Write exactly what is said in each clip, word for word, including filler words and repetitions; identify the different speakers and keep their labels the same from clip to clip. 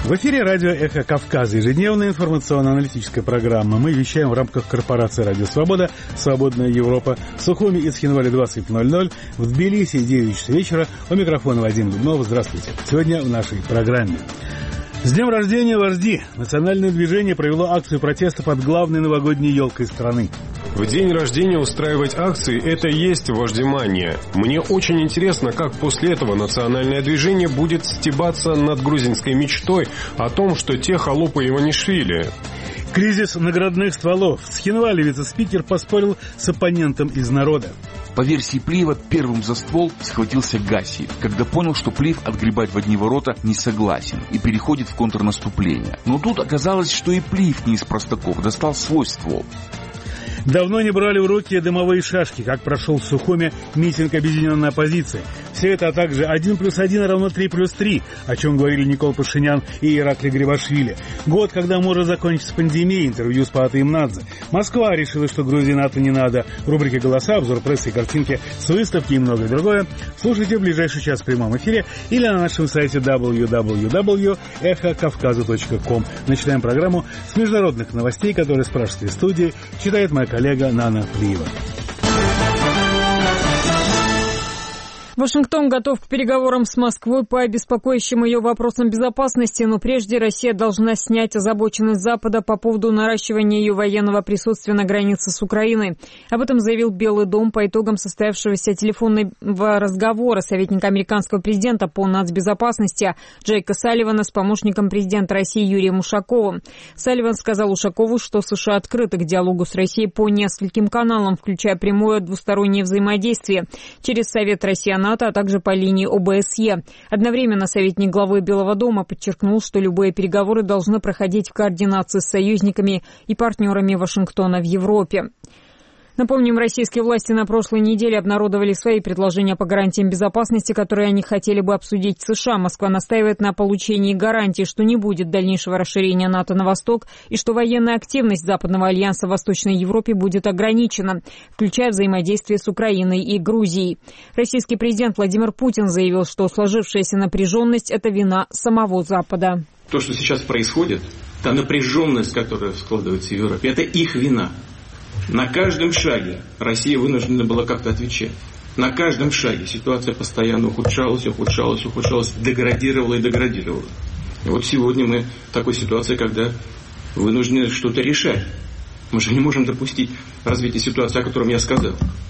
Speaker 1: В эфире радио «Эхо Кавказа», ежедневная информационно-аналитическая программа. Мы вещаем в рамках корпорации «Радио Свобода», «Свободная Европа», в Сухуми и Схинвале двадцать ноль ноль, в Тбилиси девять часов вечера. У микрофона Вадим Дубнов. Здравствуйте. Сегодня в нашей программе. С днем рождения, вожди! Национальное движение провело акцию протеста под главной новогодней елкой страны.
Speaker 2: В день рождения устраивать акции – это и есть вождемания. Мне очень интересно, как после этого национальное движение будет стебаться над грузинской мечтой о том, что те холопы Иванишвили.
Speaker 1: Кризис наградных стволов. В Схинвале вице-спикер поспорил с оппонентом из народа.
Speaker 3: По версии Плиева, первым за ствол схватился Гассиев, когда понял, что Плиев отгребать в одни ворота не согласен и переходит в контрнаступление. Но тут оказалось, что и Плиев не из простаков, достал свой ствол.
Speaker 1: Давно не брали в руки дымовые шашки, как прошел в Сухуме митинг объединенной оппозиции. Все это, а также один плюс один равно три плюс три, о чем говорили Никол Пашинян и Ираклий Грибашвили. Год, когда может закончиться пандемия, интервью с Паатой Имнадзе. Москва решила, что Грузии НАТО не надо. Рубрики «Голоса», обзор прессы и картинки с выставки и многое другое. Слушайте в ближайший час в прямом эфире или на нашем сайте дабл ю дабл ю дабл ю точка эхо кавказа точка ком. Начинаем программу с международных новостей, которые с пражской студии читает моя коллега Нана Плиева.
Speaker 4: Вашингтон готов к переговорам с Москвой по обеспокоящим ее вопросам безопасности, но прежде Россия должна снять озабоченность Запада по поводу наращивания ее военного присутствия на границе с Украиной. Об этом заявил Белый дом по итогам состоявшегося телефонного разговора советника американского президента по нацбезопасности Джейка Салливана с помощником президента России Юрием Ушаковым. Салливан сказал Ушакову, что США открыты к диалогу с Россией по нескольким каналам, включая прямое двустороннее взаимодействие через Совет России НАТО, а также по линии о бэ эс е. Одновременно советник главы Белого дома подчеркнул, что любые переговоры должны проходить в координации с союзниками и партнерами Вашингтона в Европе. Напомним, российские власти на прошлой неделе обнародовали свои предложения по гарантиям безопасности, которые они хотели бы обсудить с США. Москва настаивает на получении гарантий, что не будет дальнейшего расширения НАТО на восток и что военная активность Западного альянса в Восточной Европе будет ограничена, включая взаимодействие с Украиной и Грузией. Российский президент Владимир Путин заявил, что сложившаяся напряженность – это вина самого Запада.
Speaker 5: То, что сейчас происходит, та напряженность, которая складывается в Европе, это их вина. На каждом шаге Россия вынуждена была как-то отвечать. На каждом шаге ситуация постоянно ухудшалась, ухудшалась, ухудшалась, деградировала и деградировала. И вот сегодня мы в такой ситуации, когда вынуждены что-то решать. Мы же не можем допустить развития ситуации, о котором я сказал.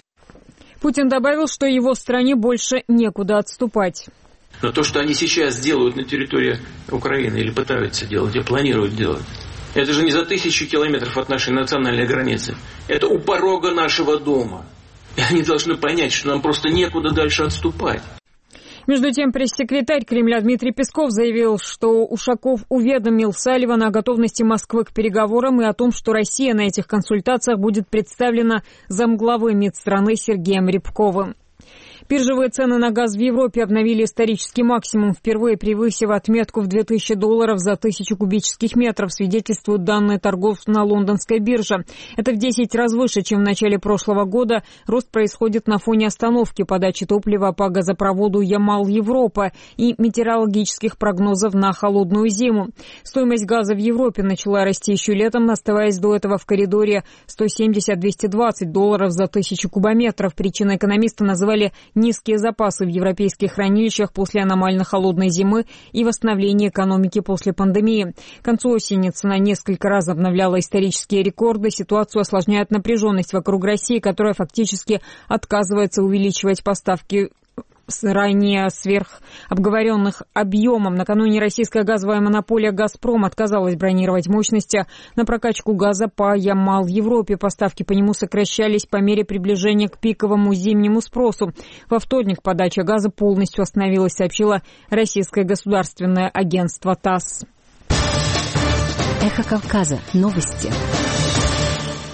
Speaker 4: Путин добавил, что его стране больше некуда отступать.
Speaker 6: Но то, что они сейчас делают на территории Украины, или пытаются делать, или планируют делать, это же не за тысячи километров от нашей национальной границы. Это у порога нашего дома. И они должны понять, что нам просто некуда дальше отступать.
Speaker 4: Между тем, пресс-секретарь Кремля Дмитрий Песков заявил, что Ушаков уведомил Салливана о готовности Москвы к переговорам и о том, что Россия на этих консультациях будет представлена замглавы МИД страны Сергеем Рябковым. Биржевые цены на газ в Европе обновили исторический максимум, впервые превысив отметку в две тысячи долларов за тысячу кубических метров, свидетельствуют данные торгов на лондонской бирже. Это в десять раз выше, чем в начале прошлого года. Рост происходит на фоне остановки подачи топлива по газопроводу Ямал-Европа и метеорологических прогнозов на холодную зиму. Стоимость газа в Европе начала расти еще летом, оставаясь до этого в коридоре сто семьдесят - двести двадцать долларов за тысячу кубометров. Причиной экономисты называли низкие запасы в европейских хранилищах после аномально холодной зимы и восстановления экономики после пандемии. К концу осени цена несколько раз обновляла исторические рекорды. Ситуацию осложняет напряженность вокруг России, которая фактически отказывается увеличивать поставки с ранее сверхобговоренных объемом. Накануне российская газовая монополия «Газпром» отказалась бронировать мощности на прокачку газа по Ямал-Европе. Поставки по нему сокращались по мере приближения к пиковому зимнему спросу. Во вторник подача газа полностью остановилась, сообщило российское государственное агентство ТАСС.
Speaker 7: Эхо Кавказа. Новости.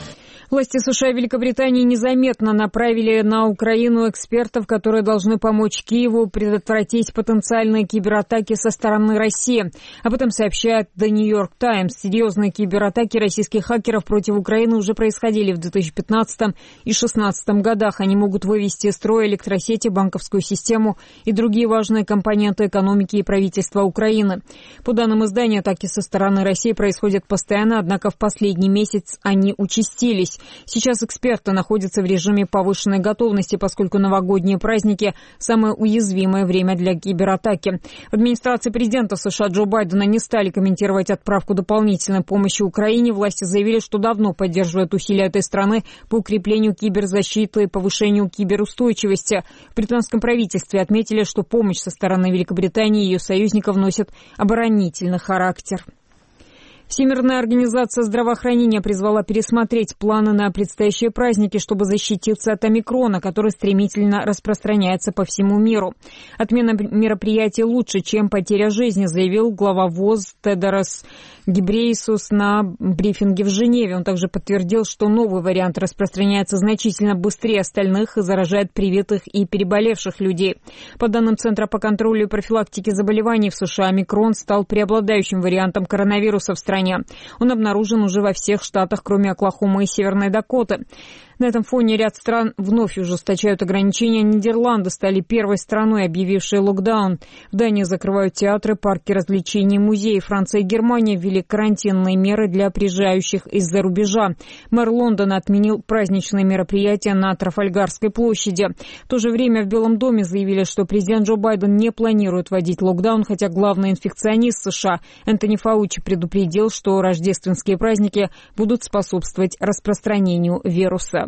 Speaker 4: Власти США и Великобритании незаметно направили на Украину экспертов, которые должны помочь Киеву предотвратить потенциальные кибератаки со стороны России. Об этом сообщает The New York Times. Серьезные кибератаки российских хакеров против Украины уже происходили в две тысячи пятнадцатом и две тысячи шестнадцатом годах. Они могут вывести из строя электросети, банковскую систему и другие важные компоненты экономики и правительства Украины. По данным издания, атаки со стороны России происходят постоянно, однако в последний месяц они участились. Сейчас эксперты находятся в режиме повышенной готовности, поскольку новогодние праздники – самое уязвимое время для кибератаки. В администрации президента США Джо Байдена не стали комментировать отправку дополнительной помощи Украине. Власти заявили, что давно поддерживают усилия этой страны по укреплению киберзащиты и повышению киберустойчивости. В британском правительстве отметили, что помощь со стороны Великобритании и ее союзников носит оборонительный характер. Всемирная организация здравоохранения призвала пересмотреть планы на предстоящие праздники, чтобы защититься от омикрона, который стремительно распространяется по всему миру. Отмена мероприятий лучше, чем потеря жизни, заявил глава ВОЗ Тедрос Гебрейесус на брифинге в Женеве. Он также подтвердил, что новый вариант распространяется значительно быстрее остальных и заражает привитых и переболевших людей. По данным Центра по контролю и профилактике заболеваний в США, омикрон стал преобладающим вариантом коронавируса в стране. Он обнаружен уже во всех штатах, кроме Оклахомы и Северной Дакоты. На этом фоне ряд стран вновь ужесточают ограничения. Нидерланды стали первой страной, объявившей локдаун. В Дании закрывают театры, парки развлечений, музеи. Франция и Германия ввели карантинные меры для приезжающих из-за рубежа. Мэр Лондона отменил праздничные мероприятия на Трафальгарской площади. В то же время в Белом доме заявили, что президент Джо Байден не планирует вводить локдаун, хотя главный инфекционист США Энтони Фаучи предупредил, что рождественские праздники будут способствовать распространению вируса.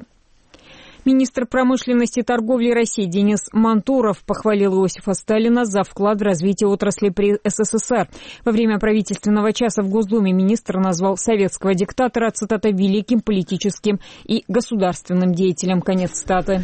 Speaker 4: Министр промышленности и торговли России Денис Мантуров похвалил Иосифа Сталина за вклад в развитие отрасли при СССР. Во время правительственного часа в Госдуме министр назвал советского диктатора, цитата, великим политическим и государственным деятелем. Конец цитаты.